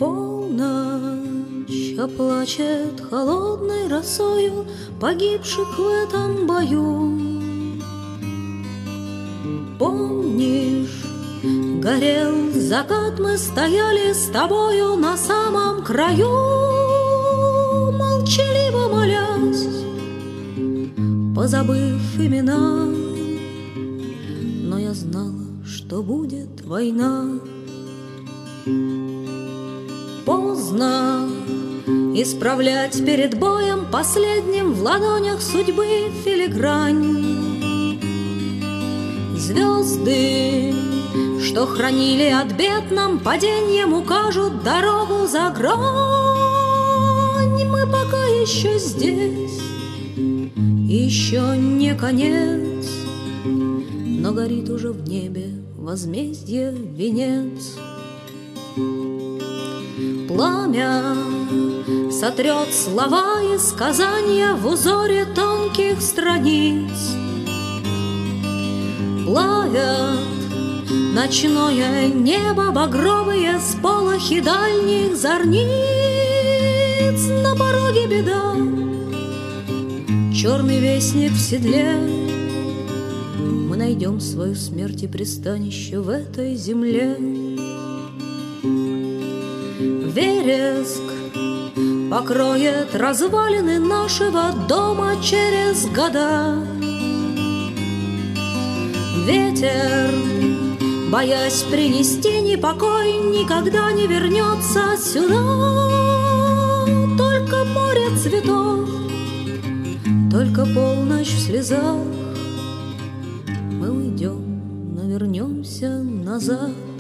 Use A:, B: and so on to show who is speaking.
A: Полночь оплачет холодной росою погибших в этом бою. Помнишь, горел закат, мы стояли с тобою на самом краю, молчаливо молясь, позабыв имена. Но я знала, что будет война. Поздно исправлять перед боем последним в ладонях судьбы филигрань. Звезды, что хранили от бед, нам паденьем укажут дорогу за грань. Мы пока еще здесь, еще не конец, но горит уже в небе возмездие венец. Пламя сотрет слова и сказания в узоре тонких страниц. Плавят ночное небо багровые сполохи дальних зорниц. На пороге беда, черный вестник в седле. Мы найдем свою смерть и пристанище в этой земле. Вереск покроет развалины нашего дома через года. Ветер, боясь принести непокой, никогда не вернется сюда. Только море цветов, только полночь в слезах. Мы уйдем, но вернемся назад.